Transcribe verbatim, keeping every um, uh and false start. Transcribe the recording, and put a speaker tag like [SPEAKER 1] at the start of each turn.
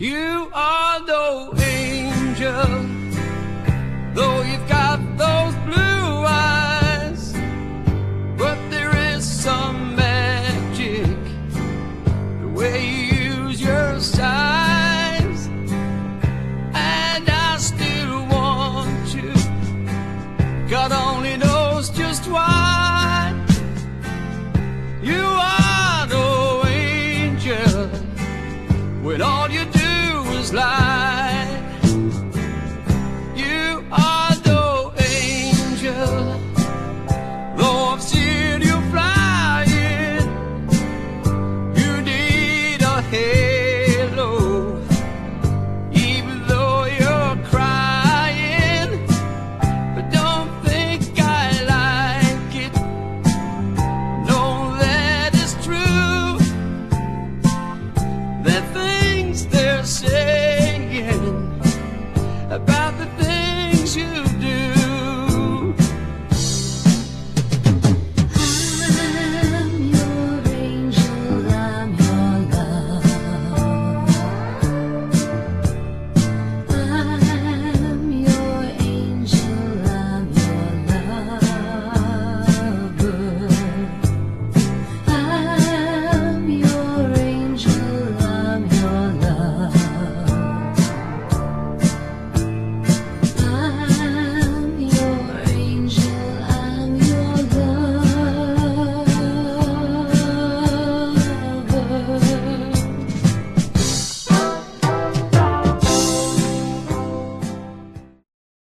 [SPEAKER 1] You are no angel, though you've got those blue eyes, but there is some magic the way you use your size, and I still want you. God only